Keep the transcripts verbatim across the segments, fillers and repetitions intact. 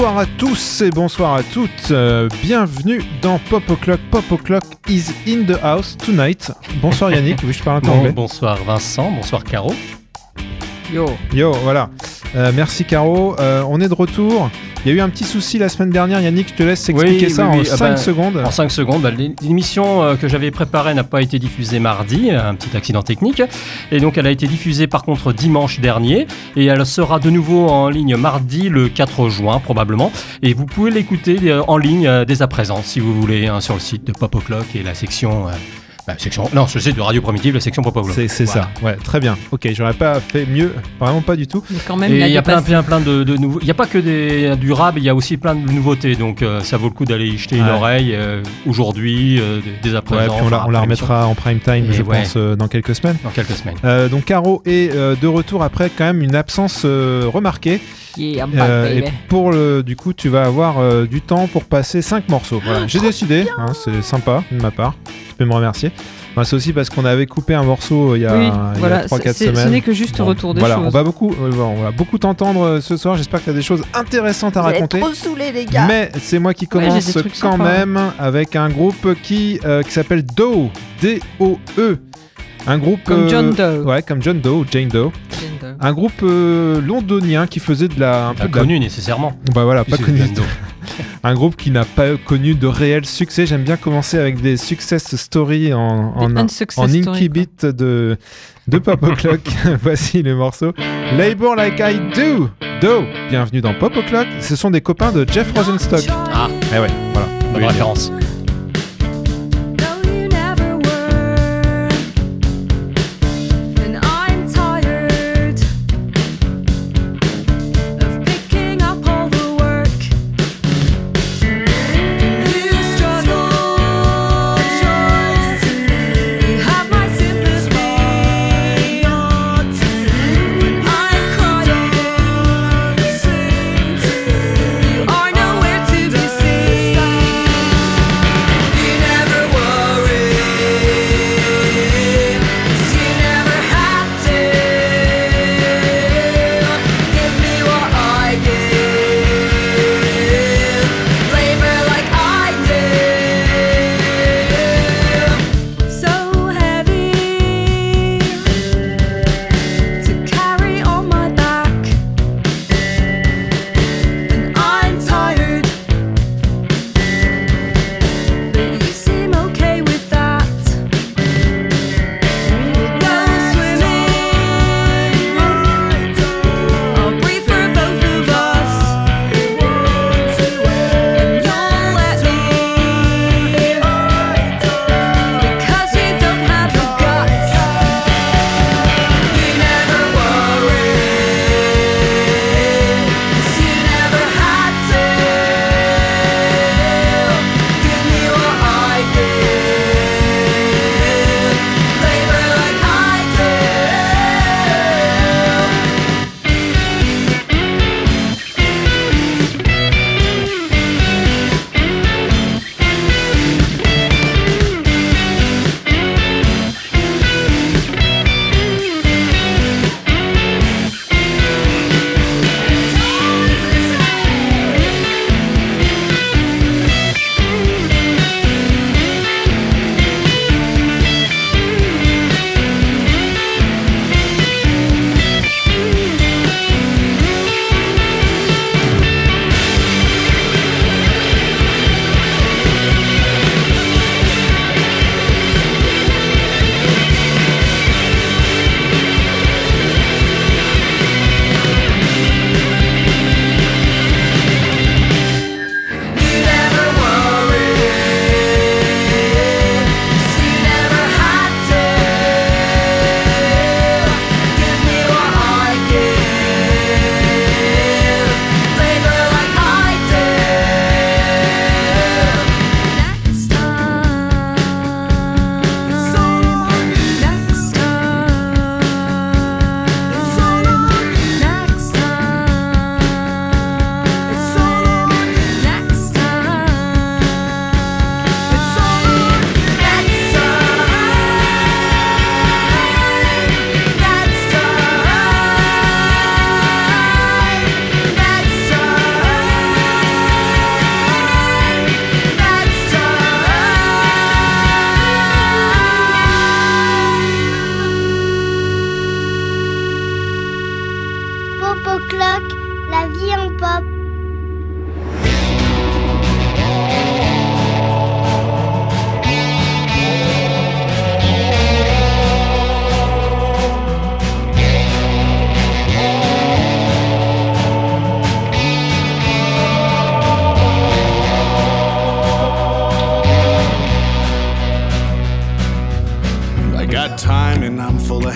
Bonsoir à tous et bonsoir à toutes. Euh, bienvenue dans Pop O'Clock. Pop O'Clock is in the house tonight. Bonsoir Yannick, oui, je parle un peu bon, anglais. Bonsoir Vincent, bonsoir Caro. Yo. Yo, voilà. Euh, merci Caro. Euh, on est de retour. Il y a eu un petit souci la semaine dernière. Yannick, je te laisse expliquer oui, ça oui, en oui. cinq Ah ben, secondes. En cinq secondes. Bah, l'émission euh, que j'avais préparée n'a pas été diffusée mardi, un petit accident technique. Et donc elle a été diffusée par contre dimanche dernier. Et elle sera de nouveau en ligne mardi le quatre juin probablement. Et vous pouvez l'écouter euh, en ligne euh, dès à présent si vous voulez hein, sur le site de Pop O'Clock et la section... Euh, Bah, section... Non, je sais de Radio Primitive, la section Pop O'Clock. C'est, c'est voilà. ça, ouais, très bien. Ok, j'aurais pas fait mieux, vraiment pas du tout. Mais quand même, et il y a plein, plein, plein, plein de, de nouveaux. Il n'y a pas que des, du rap, il y a aussi plein de nouveautés. Donc euh, ça vaut le coup d'aller y jeter ouais. une oreille euh, aujourd'hui, euh, dès à présent. Ouais, puis on la, on la remettra en prime time, et je ouais. pense, euh, dans quelques semaines. Dans quelques semaines. Euh, donc Caro est euh, de retour après quand même une absence euh, remarquée. Yeah, euh, et pour le, du coup, tu vas avoir euh, du temps pour passer cinq morceaux. Voilà. J'ai décidé, hein, c'est sympa de ma part. Tu peux me remercier. Enfin, c'est aussi parce qu'on avait coupé un morceau il y a, oui, il voilà, y a trois quatre c'est, semaines. Ce n'est que juste bon, retour des voilà, choses. On va beaucoup, euh, on va beaucoup t'entendre ce soir. J'espère que tu as des choses intéressantes à Vous raconter. êtes trop saoulés, les gars. Mais c'est moi qui commence ouais, quand sympas. même avec un groupe qui, euh, qui s'appelle Doe. D O E. Un groupe. Comme John Doe. Euh, ouais, comme John Doe, Jane Doe. Jane Doe. Un groupe euh, londonien qui faisait de la. Un pas peu connu de la... nécessairement. Bah voilà, pas c'est connu. Un groupe qui n'a pas connu de réel succès. J'aime bien commencer avec des success stories en, en, en Inkybit de, de Pop O'Clock. Voici le morceau Labor Like I Do. Do. Bienvenue dans Pop O'Clock. Ce sont des copains de Jeff Rosenstock. Ah, eh ouais, voilà. Bonne référence.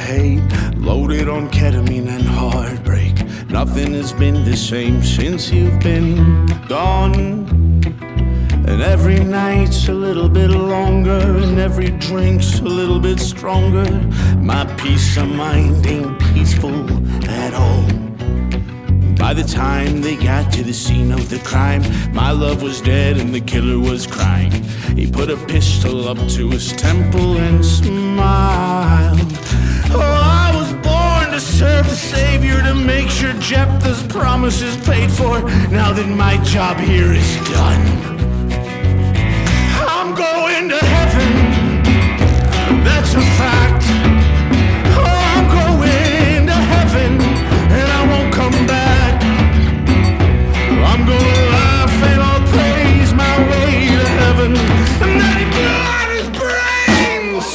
hate, loaded on ketamine and heartbreak. Nothing has been the same since you've been gone. And every night's a little bit longer, and every drink's a little bit stronger. My peace of mind ain't peaceful at all. By the time they got to the scene of the crime, my love was dead and the killer was crying. He put a pistol up to his temple and smiled. Oh, I was born to serve the Savior, to make sure Jephthah's promises paid for. Now that my job here is done, I'm going to heaven, that's a fact. Oh, I'm going to heaven, and I won't come back. I'm gonna laugh and I'll praise my way to heaven, and then he blew out his brains.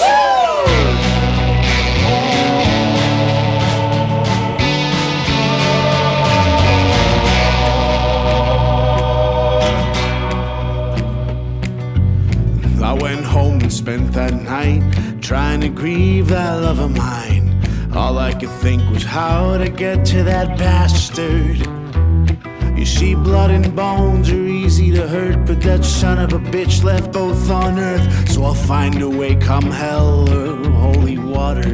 I went home and spent that night trying to grieve that love of mine. All I could think was how to get to that bastard. You see, blood and bones are easy to hurt, but that son of a bitch left both on earth. So I'll find a way, come hell or holy water.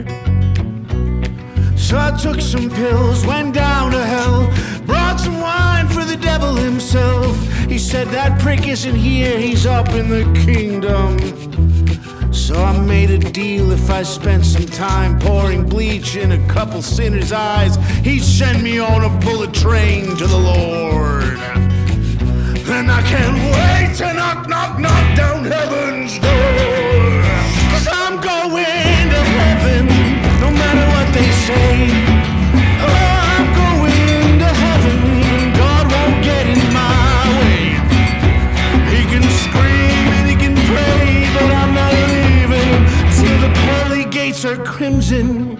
So I took some pills, went down to hell, brought some wine for the devil himself. He said that prick isn't here, he's up in the kingdom. So I made a deal, if I spent some time pouring bleach in a couple sinners' eyes, he'd send me on a bullet train to the Lord. And I can't wait to knock, knock, knock down heaven's door. 'Cause I'm going to heaven, no matter what they say. Oh, I'm going to heaven, even God won't get in my way. He can scream and he can pray, but I'm not leaving till the pearly gates are crimson.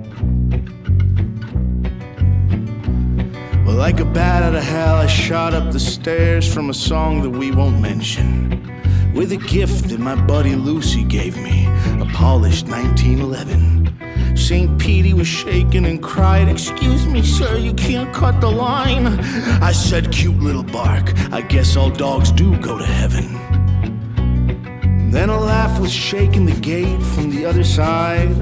Well, like a bat out of hell, I shot up the stairs from a song that we won't mention, with a gift that my buddy Lucy gave me, a polished nineteen eleven. Saint Petey was shaking and cried, "Excuse me, sir, you can't cut the line." I said, "Cute little bark, I guess all dogs do go to heaven." Then a laugh was shaking the gate from the other side.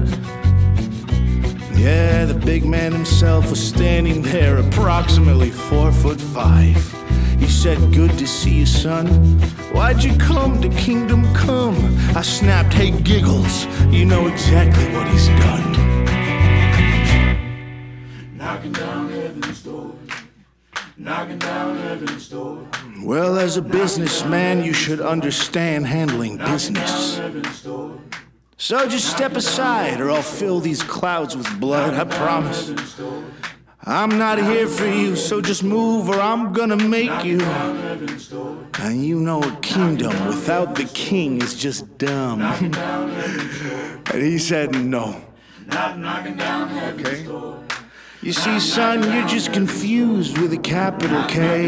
Yeah, the big man himself was standing there, approximately four foot five. He said, "Good to see you, son. Why'd you come to Kingdom Come?" I snapped, "Hey, Giggles, you know exactly what he's done." Knocking down heaven's door, knocking down heaven's door. Well, as a businessman, you should understand handling business. So just step aside or I'll fill these clouds with blood, I promise. I'm not here for you, so just move or I'm gonna make you. And you know a kingdom without the king is just dumb. And he said no. Okay? You see, son, you're just confused with a capital K.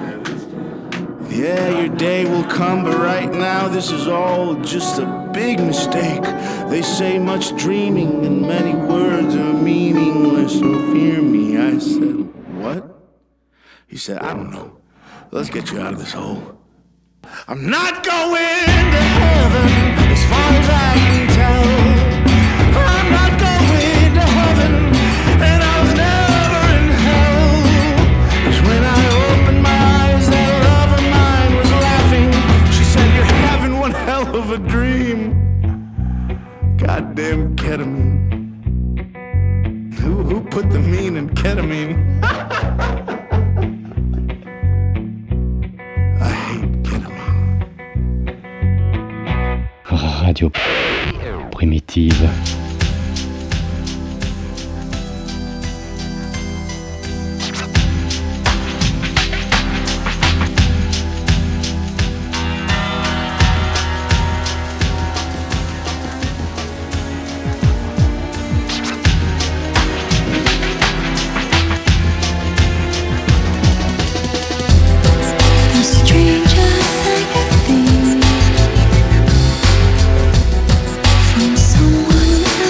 Yeah, your day will come, but right now this is all just a big mistake. They say much dreaming and many words are meaningless, so fear me. I said, what? He said, I don't know. Let's get you out of this hole. I'm not going to heaven, as far as I can tell. I'm not going to heaven, and I was never in hell. 'Cause when I opened my eyes, that love of mine was laughing. She said, you're having one hell of a dream. Goddamn ketamine. Who, who put the mean in ketamine? I hate ketamine. Radio Primitive. From someone else.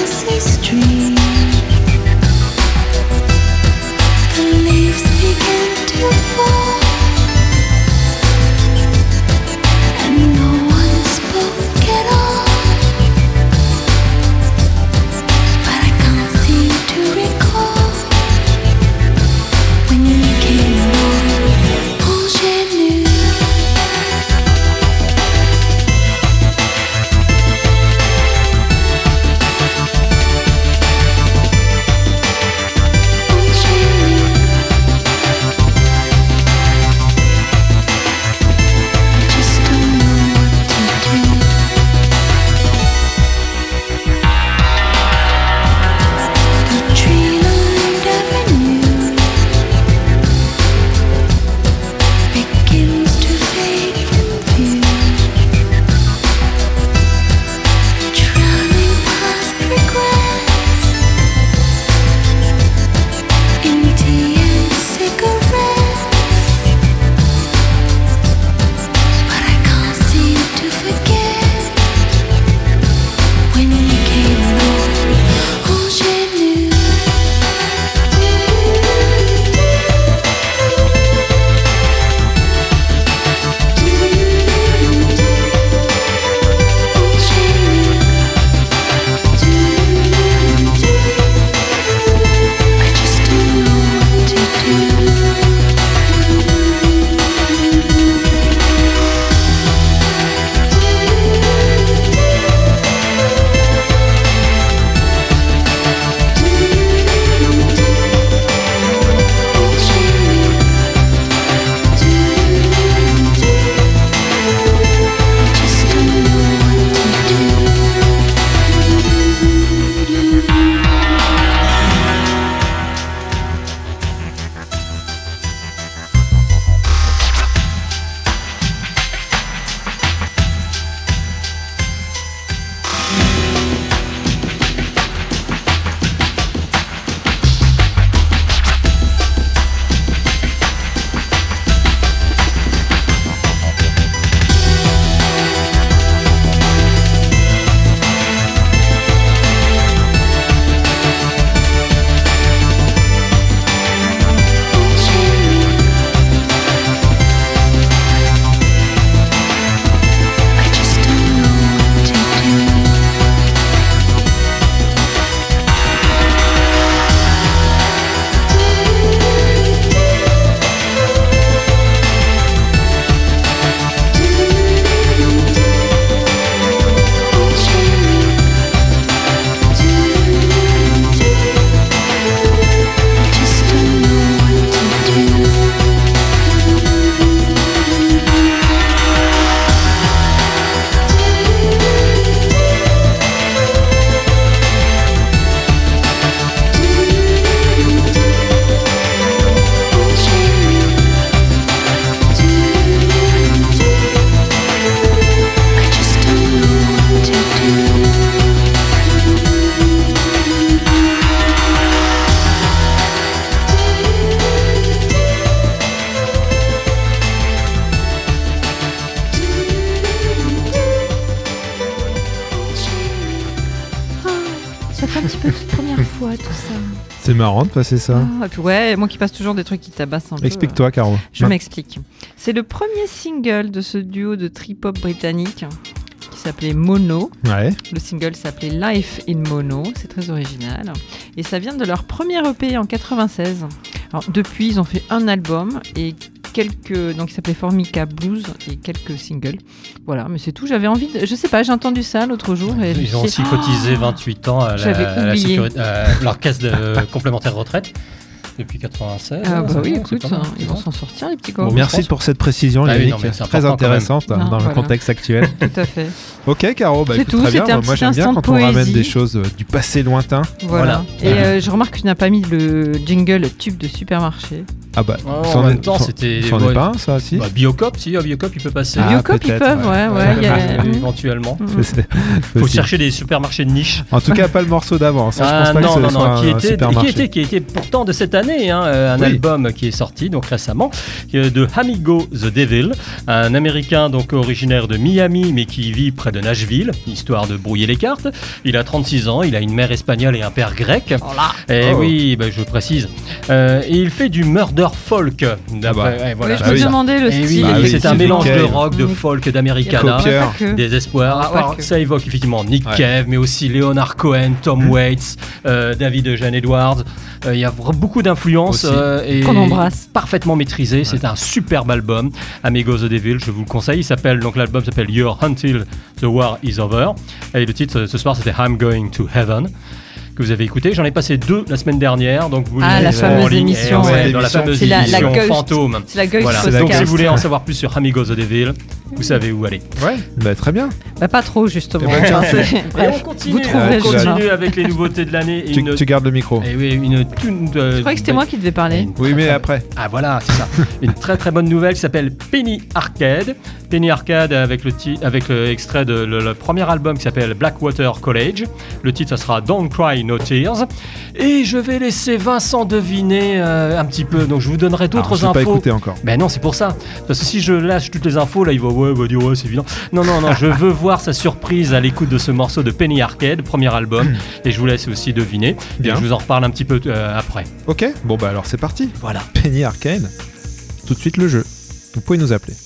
un petit peu toute première fois, tout ça. C'est marrant de passer ça. Ah, et puis ouais, moi qui passe toujours des trucs qui tabassent un peu. Explique-toi, Caro. Je Ma... m'explique. C'est le premier single de ce duo de trip-hop britannique qui s'appelait Mono. Ouais. Le single s'appelait Life in Mono, c'est très original. Et ça vient de leur premier E P en quatre-vingt-seize. Alors, depuis, ils ont fait un album et quelques, donc il s'appelait Formica Blues et quelques singles. Voilà, mais c'est tout. J'avais envie de, je sais pas, j'ai entendu ça l'autre jour. Et ils ont aussi cotisé vingt-huit ans à la, à la sécurité, à leur caisse de complémentaire retraite. Depuis quatre-vingt-seize. Ah bah oui, écoute, hein, ils vont s'en sortir les petits gars. Bon, merci pour cette précision, ah Yannick, oui, très intéressante non, dans voilà. le contexte actuel. Tout à fait. Ok, Caro, bah, c'est écoute, tout, très bien. Moi, j'aime bien quand poésie. on ramène des choses euh, du passé lointain. Voilà. voilà. Et euh, je remarque que tu n'as pas mis le jingle tube de supermarché. Ah bah, oh, en même temps, c'était. Ça en est pas un, ça, si bah, Biocop, si, à Biocop, il peut passer. Ah, Biocop, ils peuvent, ouais, ouais. ouais, ouais, a... éventuellement. Mm. Il faut chercher des supermarchés de niche. En tout cas, pas le morceau d'avant. Ça, ah, je pense pas non, que non, ce non, soit qui un était, supermarché. qui était, qui était pourtant de cette année, hein, un oui. album qui est sorti donc récemment de Amigo the Devil, un Américain donc originaire de Miami mais qui vit près de Nashville, histoire de brouiller les cartes. Il a trente-six ans, il a une mère espagnole et un père grec. Oh là. Et oh. oui, bah, je précise. Euh, et il fait du murder folk. Ah bah. ouais, voilà. oui, je me bah, demandais le et style. Oui, bah, c'est, c'est un mélange Cave. de rock, de folk, d'Americana, des espoirs. Ah, ouais, ça évoque effectivement Nick ouais. Cave, mais aussi Leonard Cohen, Tom mmh. Waits, euh, David Eugene Edwards. Il euh, y a beaucoup d'influences euh, et qu'on embrasse. Parfaitement maîtrisé. Ouais. C'est un superbe album. Amigo the Devil, je vous le conseille. Il s'appelle donc l'album s'appelle You're Until the War Is Over. Et le titre ce soir c'était I'm Going to Heaven. Que vous avez écouté, j'en ai passé deux la semaine dernière, donc vous ah la fameuse émission, ouais, ouais. dans la fameuse c'est émission la, la fantôme. C'est la gueule voilà. podcast. Donc si vous voulez en savoir plus sur Amigo the Devil, vous savez où aller. Ouais, bah, très bien. Bah, pas trop justement. Et, ben, et bref, on continue, vous trouverez on continue avec les nouveautés de l'année. Tu, une... tu gardes le micro. Et oui, une, une, euh, Je croyais que c'était moi qui devais parler. Oui, mais après. Ah voilà, c'est ça. Une très très bonne nouvelle qui s'appelle Penny Arcade. Penny Arcade avec le titre, avec l'extrait de le, le premier album qui s'appelle Blackwater College. Le titre, ça sera Don't Cry No Tears. Et je vais laisser Vincent deviner euh, un petit peu. Donc je vous donnerai d'autres Alors, je infos. Pas écouté encore. Ben non, c'est pour ça. Parce que si je lâche toutes les infos, là, il va ouais, va dire ouais, c'est évident. Non, non, non. Je veux voir sa surprise à l'écoute de ce morceau de Penny Arcade, premier album. Et je vous laisse aussi deviner. Bien. Et je vous en reparle un petit peu euh, après. Ok. Bon bah alors c'est parti. Voilà. Penny Arcade. Tout de suite le jeu. Vous pouvez nous appeler.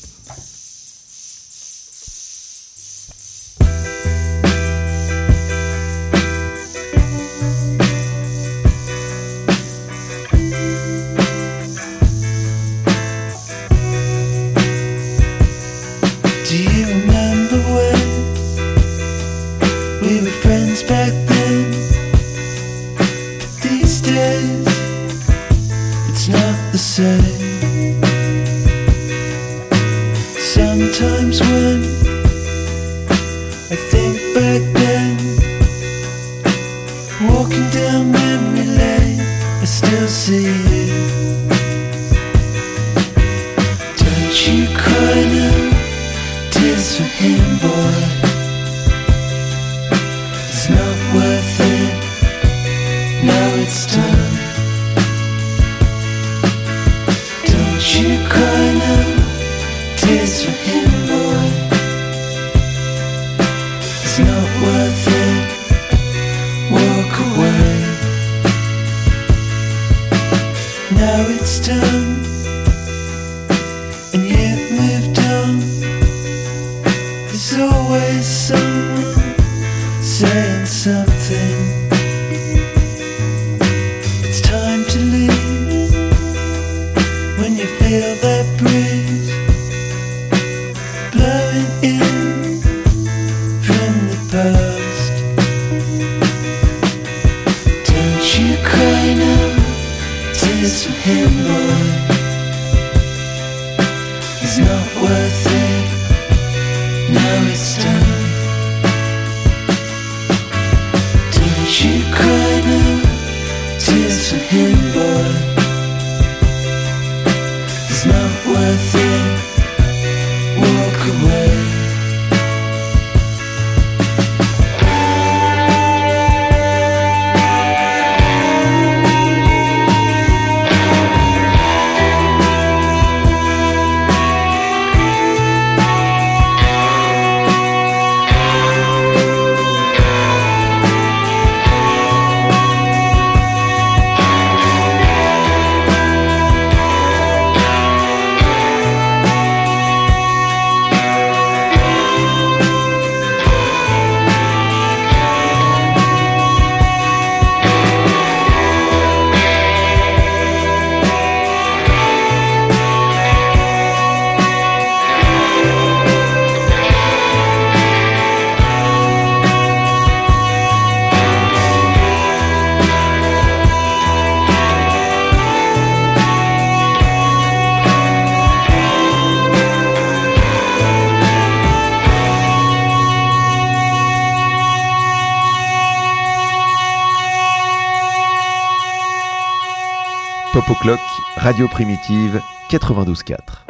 Sometimes when I think back then, walking down memory lane, I still see you. Don't you cry now, tears for him, boy. It's not worth it, now it's done. Don't you cry now, tears for him, boy. It's not worth it, walk away. Now it's done, and you've moved on. There's always someone saying something. It's time to leave when you feel that breeze blowing in from the past. Don't you cry now, tears for him, boy. It's not worth it, now it's done. Don't you cry now, tears for him, boy. It's not worth it, walk away. Pop O'Clock, Radio Primitive, quatre-vingt-douze quatre.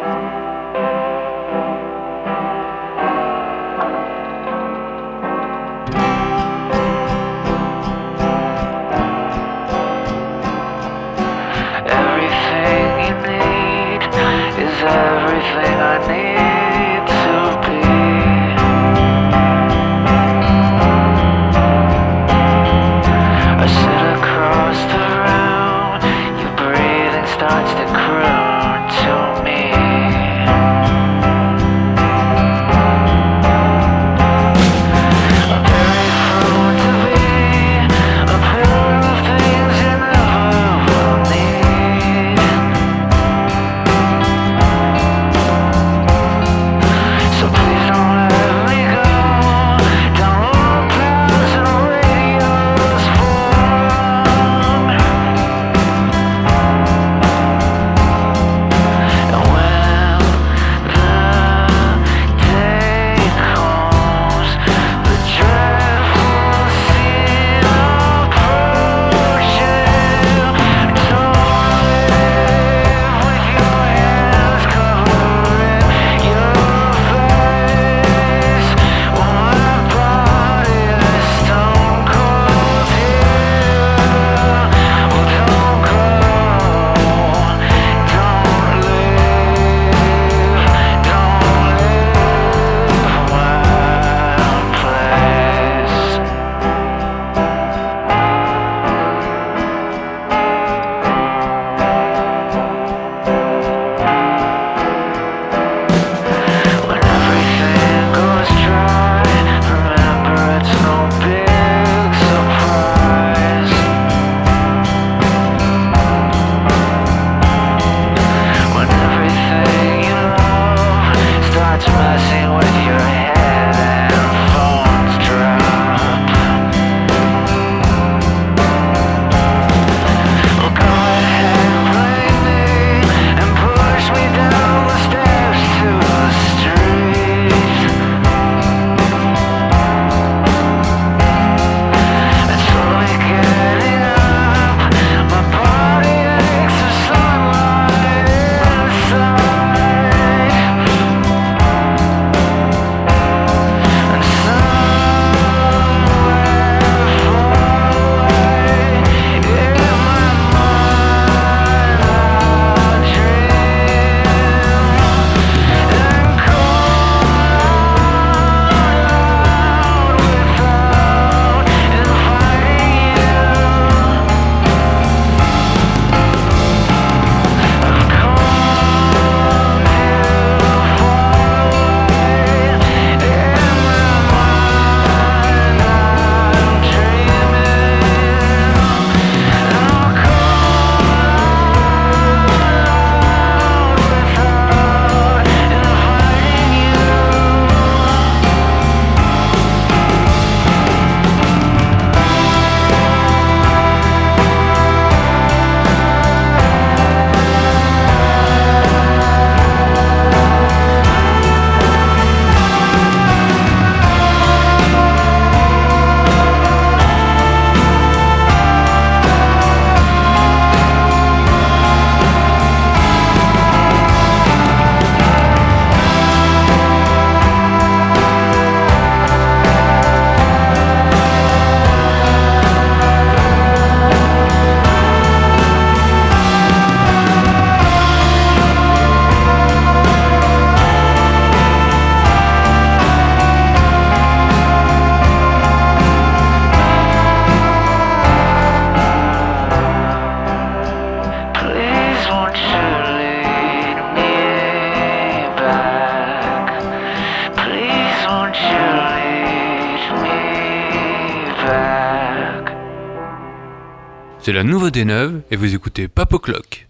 C'est la nouveauté neuve et vous écoutez Pop O'Clock.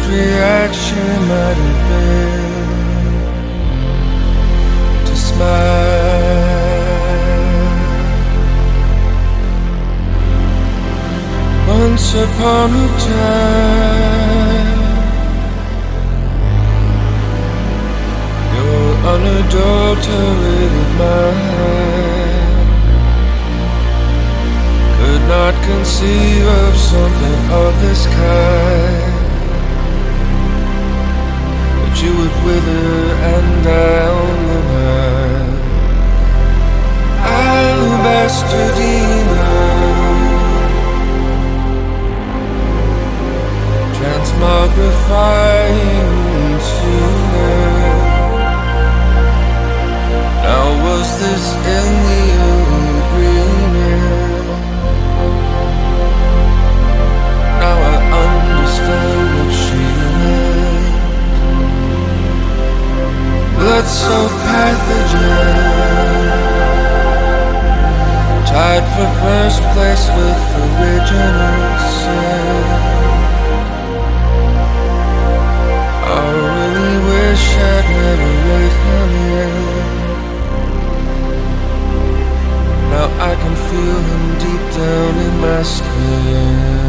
reaction might have been to smile. Once upon a time, your unadulterated mind could not conceive of something of this kind. You would wither and die on the vine. Alabaster demon, transmogrifying to earth. Now was this in the agreement? Now I understand what she meant. Blood so pathogen, tied for first place with original sin. I really wish I'd never let him in. Now I can feel him deep down in my skin.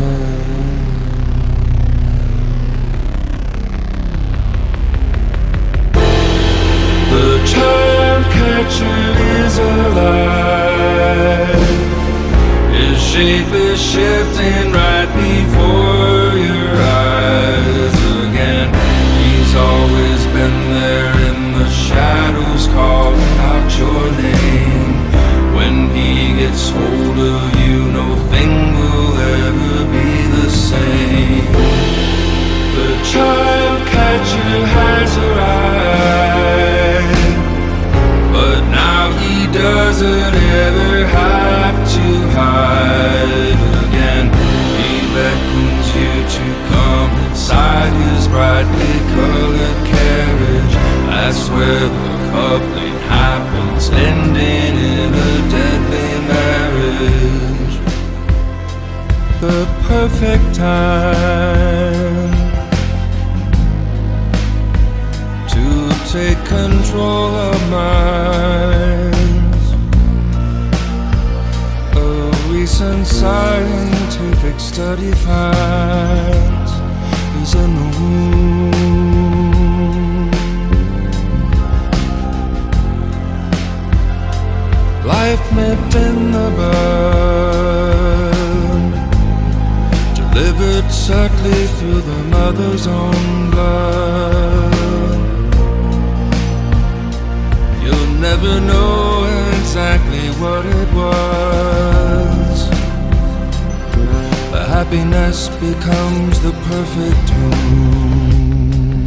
The child catcher is alive. His shape is shifting right before your eyes again. He's always been there in the shadows, calling out your name. When he gets hold of you, no thing will ever be the same. The child catcher has arrived, but now he doesn't ever have to hide again. He beckons you to come inside his brightly colored carriage. That's where the coupling happens, ending in a deadly marriage. The perfect time to take control of minds. A recent scientific study finds is in the womb. Life nipped in the bud, delivered subtly through the mother's own blood. You'll never know exactly what it was. The happiness becomes the perfect tune.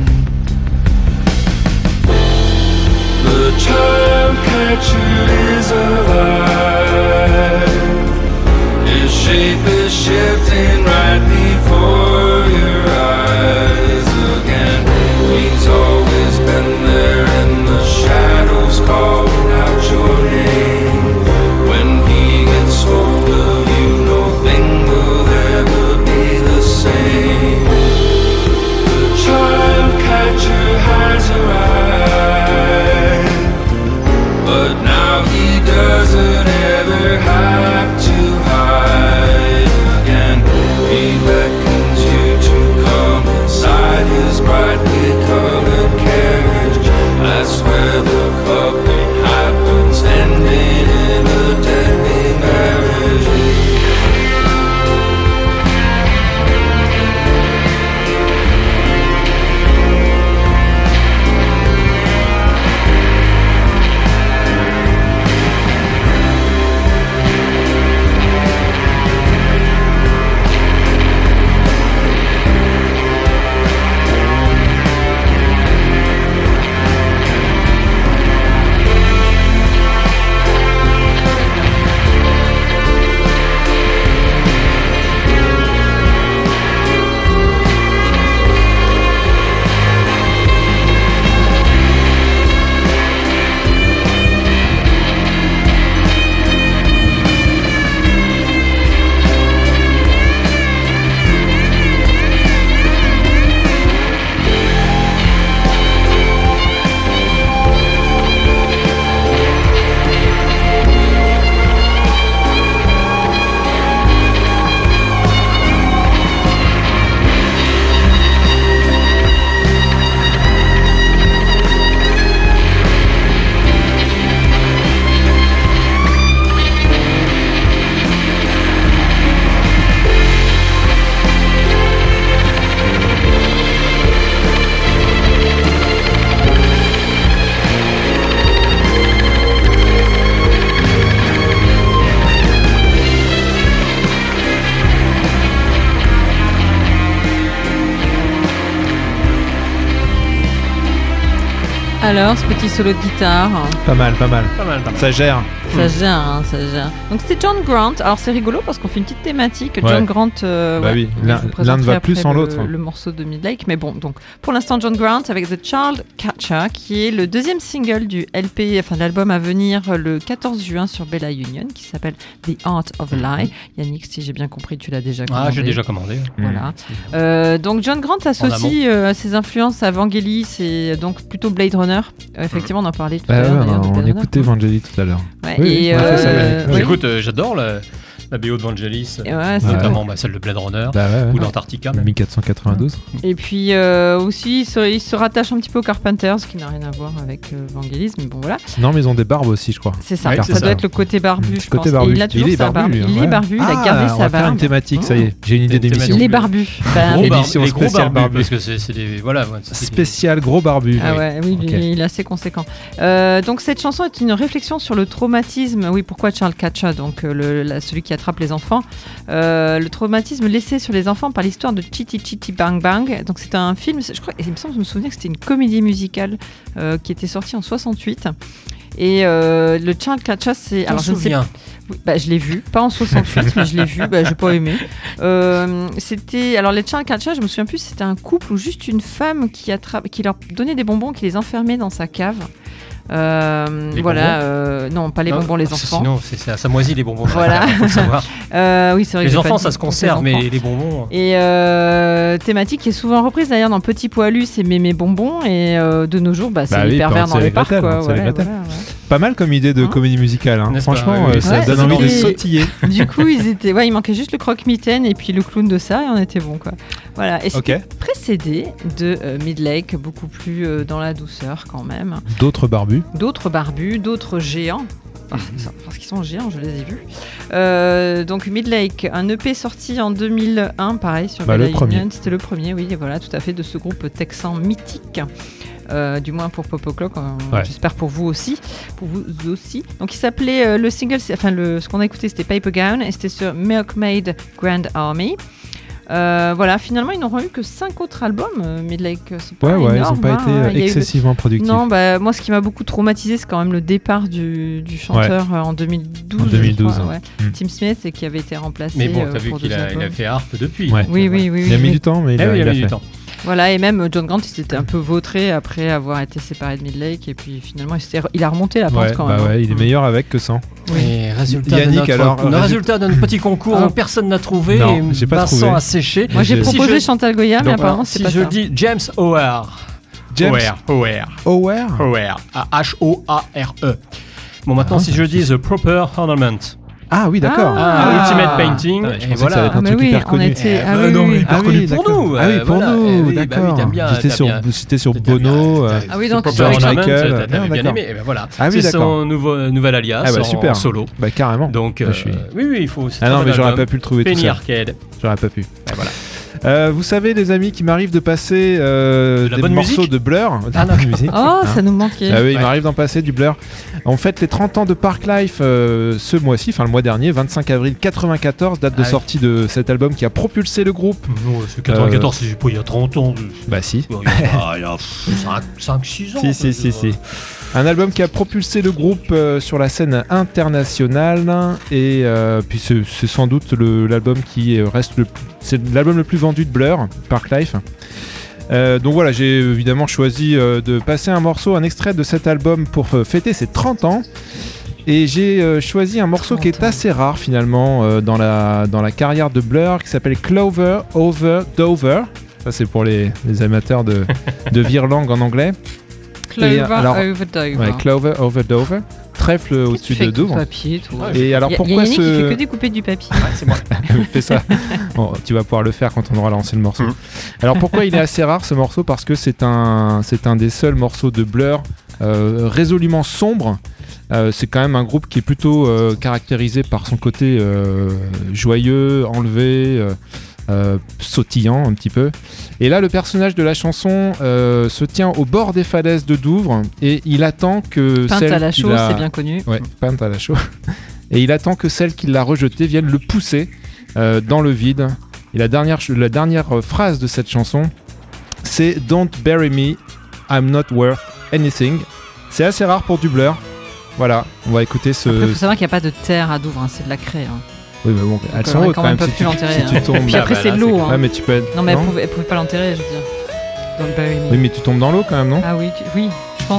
The child catcher is alive. His shape is shifting right before your eyes again. He's always been there in the shadows, calling out your name. When he gets hold of you, no thing will ever be the same. The child catcher has arrived, but now he doesn't ever have to hide again. He beckons you to come Alors, ce petit solo de guitare. Pas mal, pas mal. Pas mal, pas mal. Ça gère. Ça gère, hein, ça gère. Donc c'était John Grant. Alors c'est rigolo parce qu'on fait une petite thématique. Ouais. John Grant. Euh, bah ouais, oui, je l'un, vous l'un ne va présenterai plus sans le, l'autre. Le morceau de Midlake. Mais bon, donc pour l'instant John Grant avec The Child Catcher, qui est le deuxième single du L P, enfin de l'album à venir le quatorze juin sur Bella Union, qui s'appelle The Art of a Lie. Yannick, si j'ai bien compris, tu l'as déjà commandé. Ah, j'ai déjà commandé. Voilà. Euh, donc John Grant associe euh, ses influences à Vangelis et donc plutôt Blade Runner. Euh, effectivement, on en parlait tout Bah à l'heure. ouais, d'ailleurs, de on Blade écoutait Runner. Vangelis tout à l'heure. Ouais, Oui, et oui, euh, ça, ouais. oui. J'écoute, euh, j'adore la, la B O de Vangelis, Et ouais, c'est notamment bah, celle de Blade Runner Bah ouais, ou ouais. d'Antarctica. Même. mille quatre cent quatre-vingt-douze. Et puis euh, aussi, il se, il se rattache un petit peu aux Carpenters, ce qui n'a rien à voir avec euh, Vangelis, mais bon voilà. Non, mais ils ont des barbes aussi, je crois. C'est ça, Ouais, ça c'est doit ça. être le côté barbu, Mmh, je côté pense. barbu. Et il a toujours Il est sa barbu, barbe. lui, Il ouais. est barbu, il a Ah, gardé on sa va faire barbe. une thématique, ça y est. J'ai une idée Une d'émission. Il est barbu. Bah, Gros mais- bar- édition les gros spéciale barbus, barbu. parce que c'est, c'est des voilà. ouais, c'est- c'est- Spécial gros barbu. Ah ouais, oui, Ok. il, il est assez conséquent. Euh, donc cette chanson est une réflexion sur le traumatisme. Oui, pourquoi Child Catcher, donc euh, le, la- celui qui attrape les enfants, euh, le traumatisme laissé sur les enfants par l'histoire de Chitty Chitty Bang Bang. Donc c'est un film, je crois, il me semble, je me souviens que c'était une comédie musicale euh, qui était sortie en soixante-huit. Et euh, le Child Catcher, c'est Je me je ne sais souviens. Oui, bah, je l'ai vu, pas en soixante-huit, mais je l'ai vu, bah, j'ai pas aimé. Euh, c'était, alors les Child Catcher, je me souviens plus, c'était un couple ou juste une femme qui, attrape, qui leur donnait des bonbons, qui les enfermait dans sa cave. Euh, Les voilà, euh, non, pas les Non, bonbons, les parce que enfants. Sinon, c'est, c'est, ça moisit les bonbons. Voilà. Faut le savoir. Euh, oui, c'est vrai que Les j'ai enfants, pas ça dit se pour les conserve, enfants. mais les bonbons. Et euh, thématique qui est souvent reprise d'ailleurs dans Petit Poilu, c'est Mémé Bonbons, et euh, de nos jours, bah, c'est Bah oui, hyper par vert dans Hansel les et parcs. Gretel, Quoi. Hansel et Voilà, Gretel. voilà, ouais. Pas mal comme idée de Hein comédie musicale. Hein. N'est-ce pas, Franchement, oui, oui, euh, ça ouais, donne envie de c'était- sautiller. Du coup, ils étaient, ouais, il manquait juste le croque-mitaine et puis le clown de ça, et on était bon, quoi. Voilà. Et c'était Ok. précédé de euh, Midlake, beaucoup plus euh, dans la douceur quand même. D'autres barbus. D'autres barbus, d'autres géants. Parce, parce qu'ils sont géants, je les ai vus. Euh, donc Midlake, un E P sorti en deux mille un, pareil, sur Bah, Bella le premier. Union. C'était le premier, oui, et voilà, tout à fait, de ce groupe texan mythique. Euh, du moins pour Pop O'Clock, euh, Ouais. j'espère pour vous aussi, pour vous aussi. Donc il s'appelait euh, le single, c'est- enfin le, ce qu'on a écouté c'était Paper Gown et c'était sur Milkmaid Grand Army. Euh, voilà, finalement ils n'auront eu que cinq autres albums, euh, Midlake, c'est pas Ouais, ouais, ils énorme, n'ont pas hein, été hein. euh, Il y a eu le- excessivement productifs. Non, bah, moi ce qui m'a beaucoup traumatisé c'est quand même le départ du, du chanteur euh, en deux mille douze. En deux mille douze, je crois, hein. ouais. Mm. Tim Smith et qui avait été remplacé. Mais bon, euh, t'as vu pour qu'il deux a, il a albums. fait harpe depuis. Ouais. Oui, oui, oui. Il a oui, mis oui. du temps, mais il Eh a, oui, il il a a mis du fait. temps. Voilà, et même John Grant, il s'était un peu vautré après avoir été séparé de Midlake, et puis finalement, il, s'était- il a remonté la pente Ouais, quand bah même. ouais, il est Mm. meilleur avec que sans. Et résultat Yannick, de notre, alors, le résul- résultat de notre petit concours, Ah. personne n'a trouvé. Non, et j'ai pas Vincent trouvé. a séché. Moi, j'ai Si proposé je- Chantal Goya, mais Donc, apparemment, alors, c'est si pas je ça. dis James O'Hare. James O'Hare. O'Hare. O'Hare. O'Hare. H O A R E. Bon, maintenant, Ah, si je dis The Proper Ornament. Ah oui, d'accord. Ah, Ultimate Painting. Ah, je et pensais que ça allait voilà. être un Ah, mais truc oui, hyper on connu. était. Eh Ah ben oui, non, oui, mais oui. pas Ah connu oui, pour d'accord. nous. Ah oui, euh, pour voilà. nous, Eh oui, bah oui, d'accord. t'aimes bien, J'étais t'as sur, bien- j'étais sur t'as bien- Bono. t'as- euh, Ah oui, donc Proper tu George vois, Ornament, Michael. t'as- Ah, t'avais bien d'accord. aimé. Et ben voilà. Ah oui, C'est d'accord. son nouveau, nouvel alias Ah bah, en super. solo. Bah carrément. Donc, Bah, euh, je suis- oui, oui, il faut. c'est Ah un non, bon mais j'aurais album. pas pu le trouver tout Penny seul. Arcade. J'aurais pas pu. Et voilà. Euh, vous savez, les amis, qu'il m'arrive de passer euh, De la des bonne morceaux musique de Blur. De la Ah, bonne d'accord. musique. Oh, Hein. ça nous manquait. Ah oui, il Ouais. m'arrive d'en passer du Blur. On fête les trente ans de Parklife euh, ce mois-ci, enfin le mois dernier, vingt-cinq avril quatre-vingt-quatorze, date de Ah oui. sortie de cet album qui a propulsé le groupe. Non, c'est quatre-vingt-quatorze, c'est pas il y a trente ans. Bah si. Il y a, il y a cinq six ans. Si, si, si, si. Un album qui a propulsé le groupe euh, sur la scène internationale et euh, puis c'est, c'est sans doute le, l'album qui euh, reste le, c'est l'album le plus vendu de Blur, Parklife. Euh, donc voilà, j'ai évidemment choisi euh, de passer un morceau, un extrait de cet album pour euh, fêter ses trente ans. Et j'ai euh, choisi un morceau qui est assez rare finalement euh, dans, la, dans la carrière de Blur, qui s'appelle Clover Over Dover. Ça c'est pour les, les amateurs de, de virelangue en anglais. Clover Et, alors- over Dover. Ouais, Clover Over Dover. Trèfle Qu'est-ce que au-dessus tu fais de avec ton Douvres. papier, toi. Et alors Y a- y a pourquoi Yannick qui fait ce... que découper du papier. Ouais, c'est moi. Fais ça. Bon, tu vas pouvoir le faire quand on aura lancé le morceau. Mhm. Alors pourquoi il est assez rare ce morceau? Parce que c'est un, c'est un des seuls morceaux de Blur euh, résolument sombre. Euh, c'est quand même un groupe qui est plutôt euh, caractérisé par son côté euh, joyeux, enlevé, euh, euh, sautillant un petit peu. Et là, le personnage de la chanson euh, se tient au bord des falaises de Douvres et il attend que Peinte celle à la qu'il chaux, a- c'est bien connu. Ouais, peinte à la chaux. Et il attend que celle qui l'a rejeté vienne le pousser euh, dans le vide. Et la dernière, ch- la dernière euh, phrase de cette chanson, c'est Don't bury me, I'm not worth Anything. C'est assez rare pour du Blur. Voilà, on va écouter ce... Après, il faut savoir qu'il n'y a pas de terre à Douvres, hein, c'est de la craie. Hein. Oui, mais bon, elles sont hautes quand même, même si tu, l'enterrer, si tu tombes. Hein. Puis après, Ah, bah, c'est là, de l'eau. c'est Hein. Ouais, mais tu peux être... Non, mais elle pouvait, elle pouvait pas l'enterrer, je veux dire. Dans le Bury Me. Oui, mais tu tombes dans l'eau quand même, non? Ah oui, tu... oui, je pense.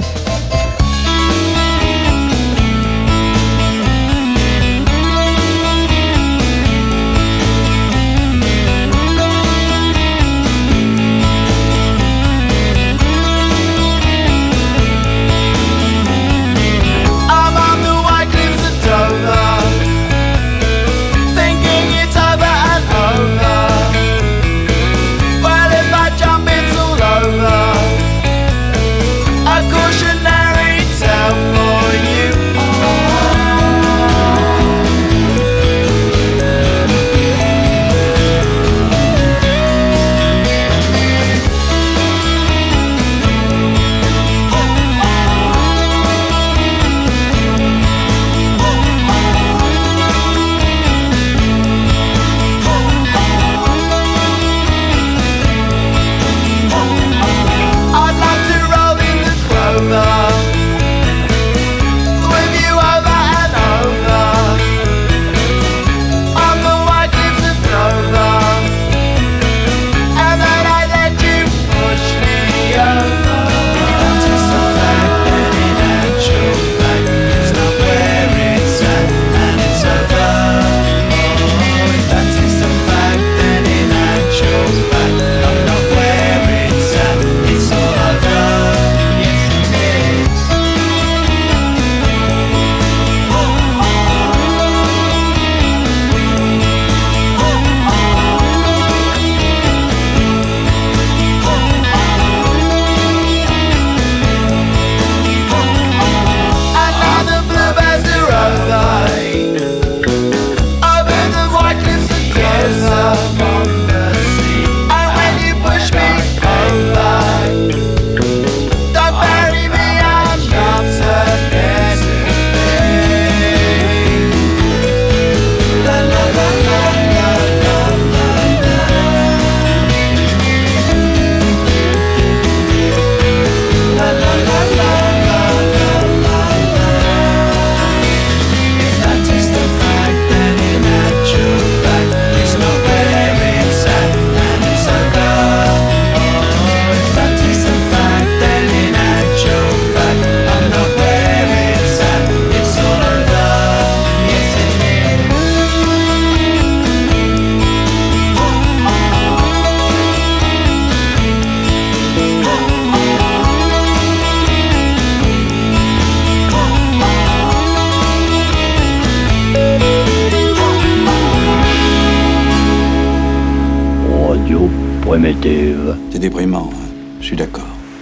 C'est déprimant, hein. Je suis d'accord.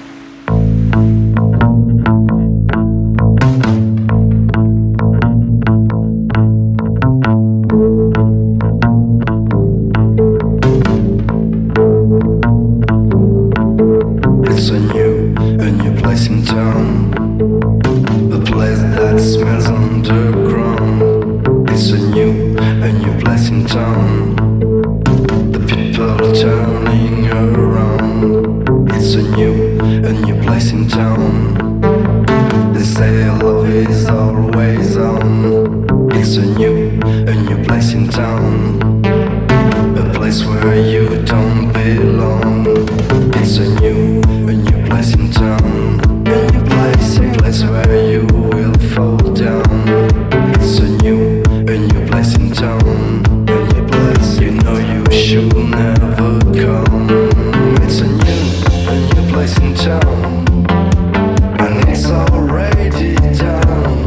It's a new, a new place in town. A place that smells underground. It's a new, a new place in town. The people turning around. It's a new, a new place in town. They say love is always on. It's a new, a new place in town. A place where you don't belong. It's a new, a new place in town. A new place, a place where you will fall down. It's a new, a new place in town. A new place you know you should never come. It's a new, a new place in town. And it's already done.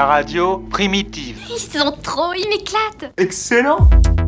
radio primitive. Ils sont trop, ils m'éclatent. Excellent.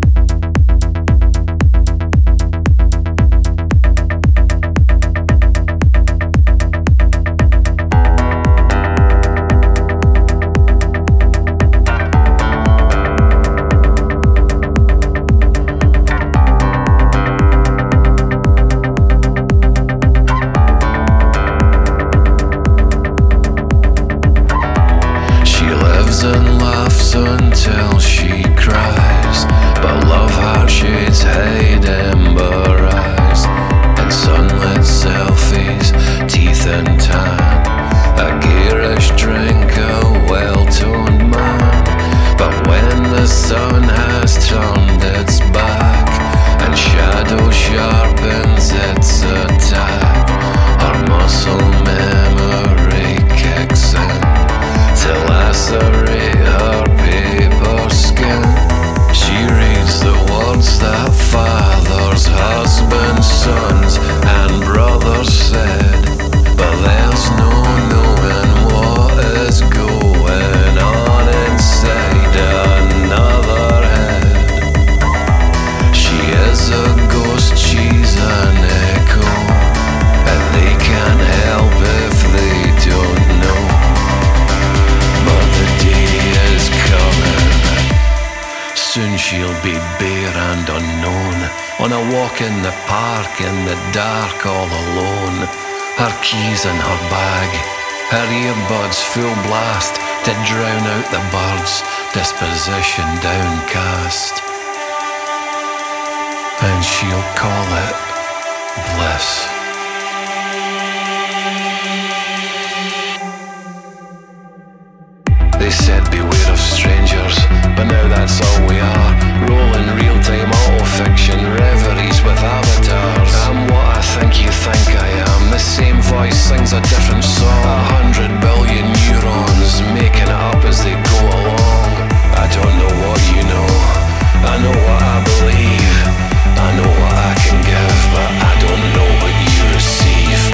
Until she cries, but love heart shades hide ember eyes, and sunlit selfies, teeth and tan, a garish drink, a well-toned man. But when the sun has turned its back and shadow sharpens its attack, our muscle memory kicks in to lacerate her paper skin. She reads the words that fathers, husbands, sons and brothers said, but there's no knowing what is going on inside another head. She is a ghost, she's an echo, and they can't help if they don't know. But the day is coming, soon she'll be bare and unknown, on a walk in the park in the dark all alone. Her keys in her bag, her earbuds full blast to drown out the birds, disposition downcast. And she'll call it bliss. They said beware of strangers, but now that's all we are. Rolling real-time auto-fiction reveries with avatars. I'm what I think you think I am. The same voice sings a different song. A hundred billion neurons making it up as they go along. I don't know what you know, I know what I believe, I know what I can give, but I don't know what you receive.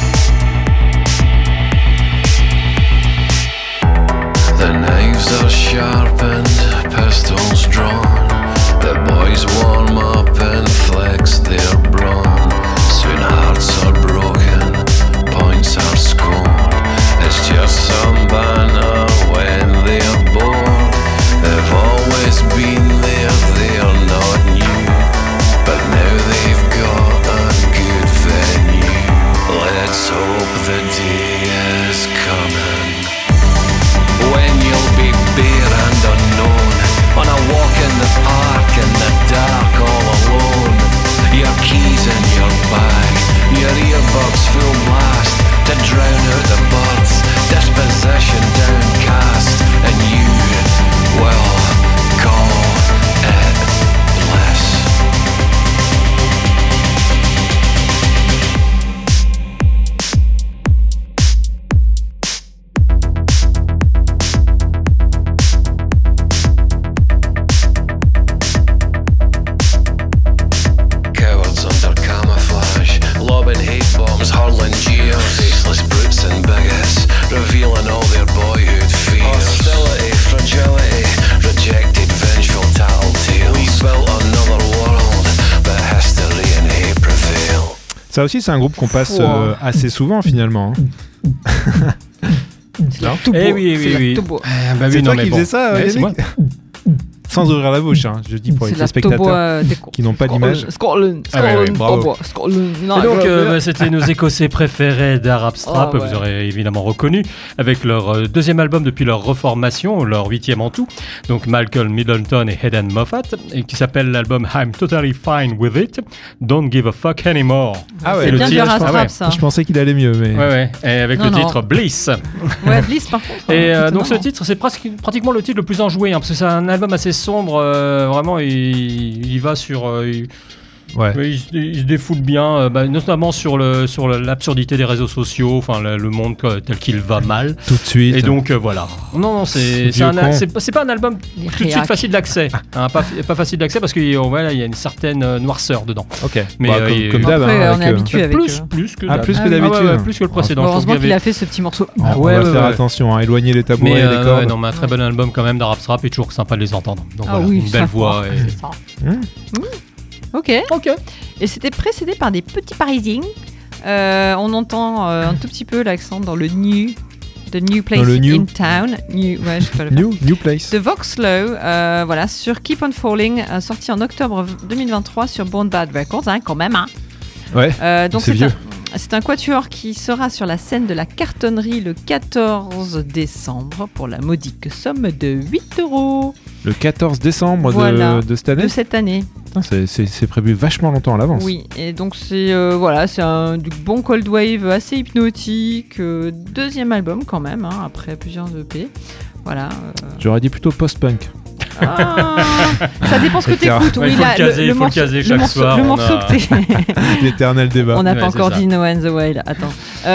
The knives are sharpened, pistols drawn. The boys warm up and flex their brawn. Soon hearts are broken, points are scored. It's just some banner when they're born. They've always been there, they're not new, but now they've got a good venue. Let's hope the day is coming when you'll be bare and unknown, on a walk in the park in the dark all alone. Your keys in your bag, your earbuds full blast to drown out the birds, disposition downcast, and you will call it bliss. Hurling geos, faceless brutes and bigots, revealing all their boyhood fears. Hostility, fragility, rejected, vengeful tattletales. We built another world, but history and hate prevail. Ça aussi, c'est un groupe qu'on passe euh, assez souvent finalement. Non eh oui, oui, oui. Euh, bah c'est oui, toi non, qui bon. faisais ça, ouais, Yannick. Sans ouvrir la bouche, hein. Je dis pour c'est les spectateurs qui n'ont pas d'image. Scotland, Scotland, ah ouais, ouais, bravo. Scotland. Et donc, euh, bah, c'était nos Écossais préférés d'Arab Strap, oh, ouais. Vous aurez évidemment reconnu, avec leur euh, deuxième album depuis leur reformation, leur huitième en tout, donc Malcolm Middleton et Hayden Moffat, et qui s'appelle l'album I'm Totally Fine With It, Don't Give a Fuck Anymore. Ah ouais, c'est bien titre, Strap, ah ouais. Ça. Je pensais qu'il allait mieux, mais... Ouais, ouais, et avec non, le non. titre Bliss. Ouais, Bliss par contre. Et euh, donc ce titre, c'est presque, pratiquement le titre le plus enjoué, hein, parce que c'est un album assez sombre, euh, vraiment il, il va sur... Euh, il, Ouais. Oui, il, se- il se défoule bien, euh, bah, notamment sur, le, sur le- l'absurdité des réseaux sociaux, enfin le, le monde quoi, tel qu'il va mal. Tout de suite. Et donc euh, voilà. Non, non, c'est, c'est, un, con. c'est, pas- c'est pas un album Les tout de suite réacs. facile d'accès. Hein, pas, pas facile d'accès parce qu'il y a- voilà, il y a une certaine euh, noirceur dedans. Ok. Mais, Bah, euh, comme, il- comme d'hab. Après, hein, on est avec, euh, habitué avec plus, eux. plus que Ah, d'hab. plus que Ah ouais, d'habitude. ouais, plus que le précédent. je trouve Heureusement qu'il y qu'il avait- a fait ce petit morceau. On, Ah on ouais, va ouais, faire ouais. attention, hein, éloigner les tabourets Mais et euh, les ouais, cordes. non, mais un très bon album quand même d'Arab Strap et toujours sympa de les entendre. Donc Ah voilà, oui, une belle ça, voix. Et... c'est ça. Mmh. Ok. Ok. Et c'était précédé par des petits parisiens. Euh, on entend euh, un tout petit peu l'accent dans le new, the new place Dans le new. in town. New, ouais, je sais pas le faire. New, new place. De Voxlow, euh, voilà, sur Keep on Falling, euh, sorti en octobre deux mille vingt-trois sur Born Bad Records, hein, quand même. Hein. Ouais. Euh, donc C'est c'est vieux. un, c'est un quatuor qui sera sur la scène de la cartonnerie le quatorze décembre pour la modique somme de huit euros Le quatorze décembre Voilà. de, de cette année. de cette année. Putain, c'est, c'est, c'est prévu vachement longtemps à l'avance. Oui, et donc c'est euh, voilà, c'est un du bon cold wave assez hypnotique, euh, deuxième album quand même, hein, après plusieurs E P. Voilà. euh. J'aurais dit plutôt post-punk. Ah, ça dépend ce que C'est clair. t'écoutes. Ouais, Oui, il faut là, le caser, il faut le morceau, caser le chaque morceau, soir, le on morceau a- que t'es- L'éternel débat. On n'a Ouais, pas c'est encore ça. dit No and the Wild. Attends.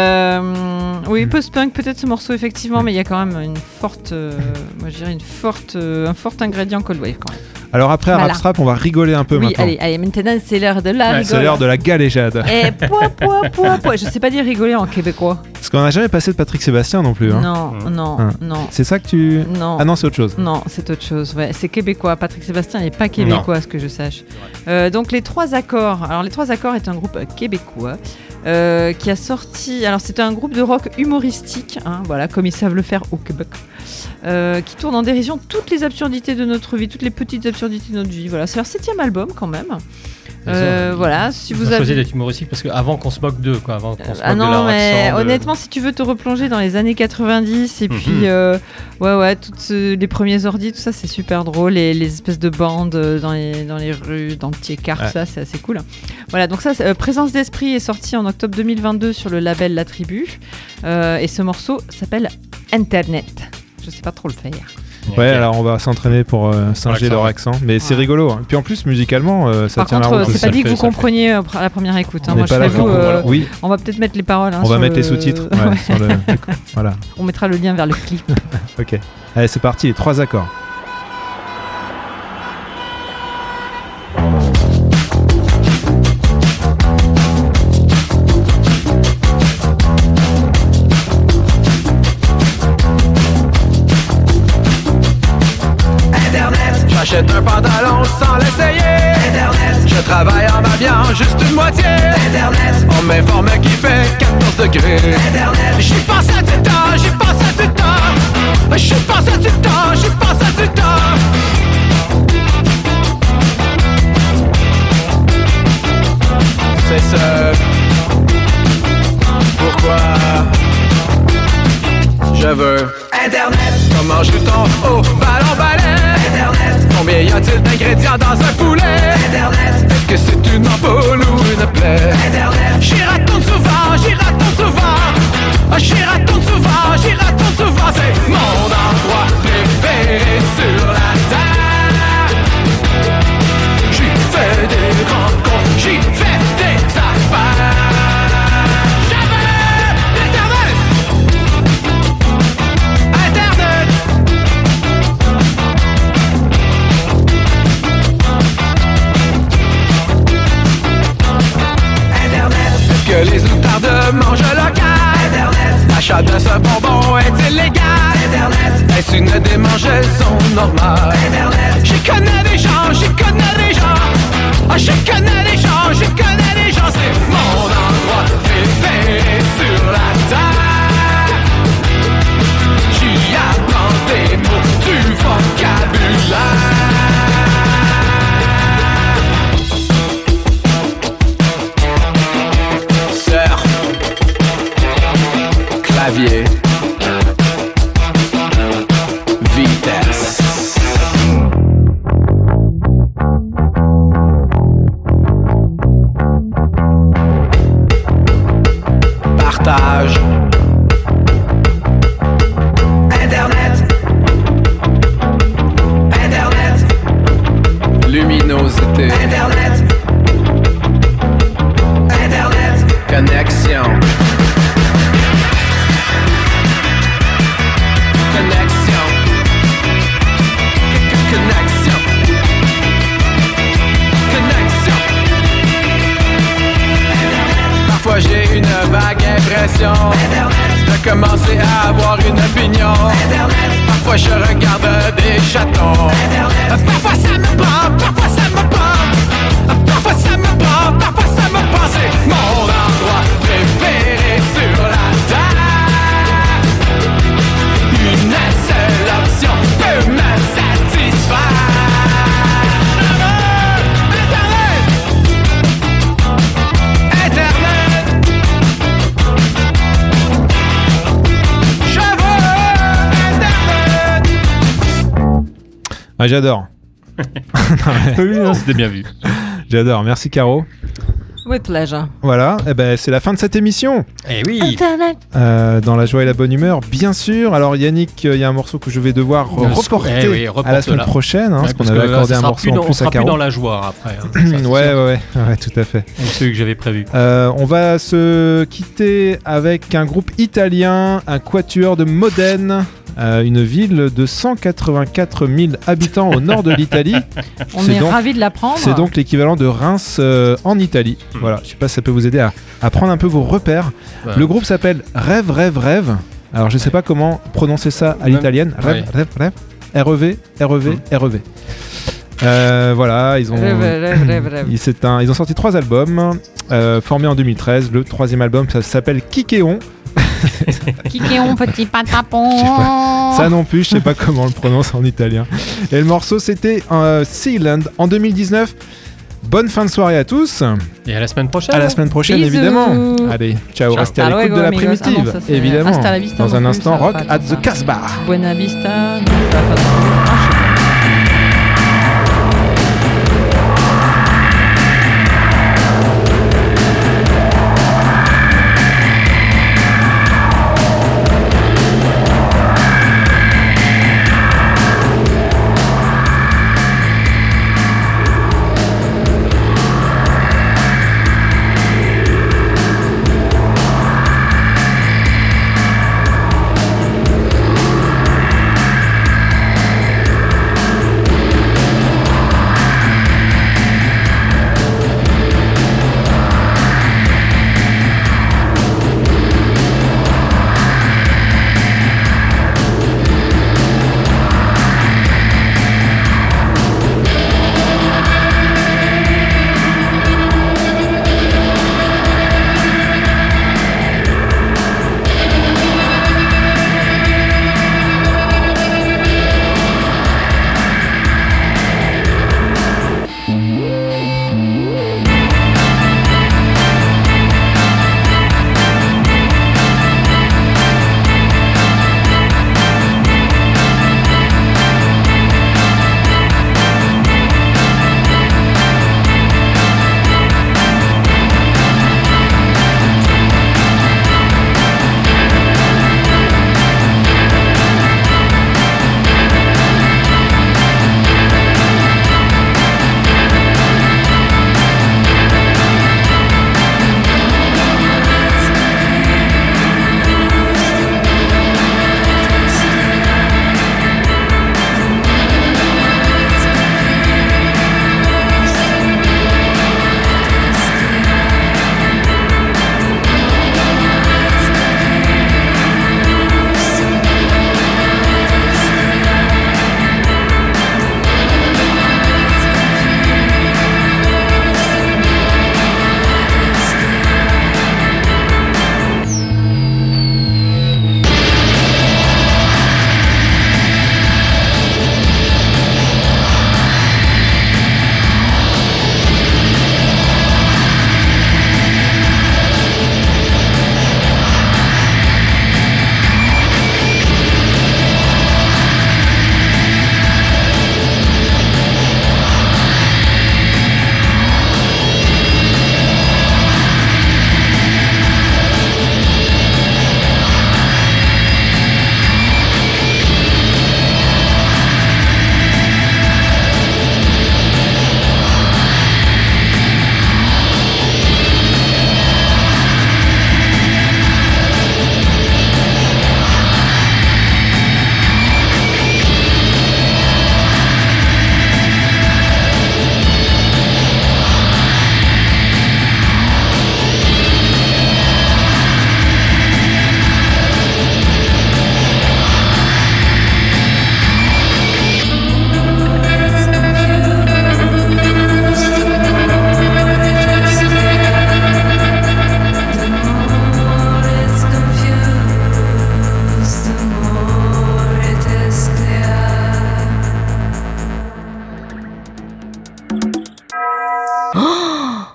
Euh, oui, post-punk, peut-être ce morceau, effectivement, mais il y a quand même une forte, euh, moi je dirais une forte, euh, un fort ingrédient cold wave quand même. Alors après Voilà. Arab Strap, on va rigoler un peu Oui, maintenant. allez, allez, maintenant c'est l'heure de la Ouais, rigole. C'est l'heure de la galéjade. Et poids, poids, poids, poids. Je sais pas dire rigoler en québécois. Parce qu'on n'a jamais passé de Patrick Sébastien non plus. Hein. Non, non, Hein. non. C'est ça que tu. Non. Ah non, c'est autre chose. Non, c'est autre chose. Ouais, c'est québécois. Patrick Sébastien n'est pas québécois, à ce que je sache. Euh, donc les trois accords. Alors les trois accords est un groupe québécois euh, qui a sorti. Alors c'était un groupe de rock humoristique, hein, voilà, comme ils savent le faire au Québec, euh, qui tourne en dérision toutes les absurdités de notre vie, toutes les petites absurdités de notre vie. Voilà, c'est leur septième album quand même. Euh, voilà, si Ils vous ont avez choisi d'être humoristique parce qu'avant qu'on se moque d'eux, quoi, avant qu'on se Ah moque de non, leur mais accent, de- honnêtement, si tu veux te replonger dans les années quatre-vingt-dix et Mhm. puis euh, ouais ouais, toutes ce- les premiers ordis, tout ça, c'est super drôle, les, les espèces de bandes euh, dans les dans les rues, dans le petit écart, Ouais. tout ça, c'est assez cool. Voilà, donc ça, c'est, euh, Présence d'esprit est sorti en octobre deux mille vingt-deux sur le label La Tribu, euh, et ce morceau s'appelle Internet. Je sais pas trop le faire. Ouais, alors on va s'entraîner pour euh, singer leur accent. Mais c'est Ouais. rigolo. hein. Puis en plus, musicalement, euh, ça Par tient contre, la euh, route. c'est aussi. pas dit que fait, vous ça le compreniez euh, à la première écoute. hein. On Moi, n'est je pas là t'avoue, pour- euh, Oui, on va peut-être mettre les paroles. hein, on va sur mettre les le- sous-titres. Ouais, Ouais. sur le... Voilà. On mettra le lien vers le clip. Ok. Allez, c'est parti. Les trois accords. Internet, j'achète un pantalon sans l'essayer. Internet, je travaille en m'habillant juste une moitié. Internet, on m'informe qu'il fait quatorze degrés. Internet, j'y passe à du temps, j'y passe à du temps. J'y passe à du temps, j'y passe à du temps. C'est ce pourquoi je veux Internet. Comment joue-t-on au ballon balai? Internet. Combien y a-t-il d'ingrédients dans un poulet? Internet. Est-ce que c'est une ampoule ou une plaie? Internet. J'y retourne souvent, j'y retourne souvent. J'y retourne souvent, j'y retourne souvent. C'est mon endroit préféré sur la terre. J'y fais des rencontres, j'y fais des affaires. Que les outardes mangent local. Internet. L'achat de ce bonbon est illégal. Internet. Est-ce une démangeaison normale? Internet. J'y connais des gens, j'y connais des gens. Ah, j'y connais des gens, j'y connais des gens. C'est mon endroit préféré sur la terre. J'y apprends des mots, du vocabulaire. Clavier, vitesse. Partage. Internet. Internet. Luminosité. Internet. vague impression de commencer à avoir une opinion. Parfois je regarde des chatons. Parfois ça me prend, parfois ça me prend. Parfois ça me prend, parfois ça me prend. C'est mon endroit préféré sur la terre. Une seule option peut me satisfaire. Ah, j'adore. Oui, non, c'était bien vu. J'adore. Merci, Caro. With pleasure. Voilà, eh ben, c'est la fin de cette émission. Eh oui. Internet. Euh, dans la joie et la bonne humeur, bien sûr. Alors Yannick, il euh, y a un morceau que je vais devoir euh, reporter eh oui, à la semaine là. prochaine, hein, Ouais, parce qu'on avait accordé un morceau dans, en plus à Caro. On sera plus dans la joie après. Hein, ça, ouais, ouais, ouais, ouais, tout à fait. C'est celui que j'avais prévu. Euh, on va se quitter avec un groupe italien, un quatuor de Modène. Euh, une ville de cent quatre-vingt-quatre mille habitants au nord de l'Italie. On est, est ravis de l'apprendre. C'est donc l'équivalent de Reims euh, en Italie. Mmh. Voilà, je sais pas si ça peut vous aider à, à prendre un peu vos repères. Ouais. Le groupe s'appelle Rêve, Rêve, Rêve. Alors je sais pas comment prononcer ça à l'italienne. Rêve, ouais. Rêve, Rêve. R E V, R E V, mmh. R E V. Euh, voilà, ils ont, rêve, rêve, rêve, rêve. Ils, c'est un, ils ont sorti trois albums, euh, formés en deux mille treize. Le troisième album, ça s'appelle Kikéon. Kikéon, petit patapon. Ça non plus, je sais pas comment on le prononce en italien. Et le morceau, c'était euh, Sealand en deux mille dix-neuf. Bonne fin de soirée à tous. Et à la semaine prochaine. À la semaine prochaine, Bisous. Évidemment. Allez, ciao, ciao. Restez à l'écoute de la primitive. Ah non, évidemment. Dans un instant, Rock at the Casbah. Buena vista.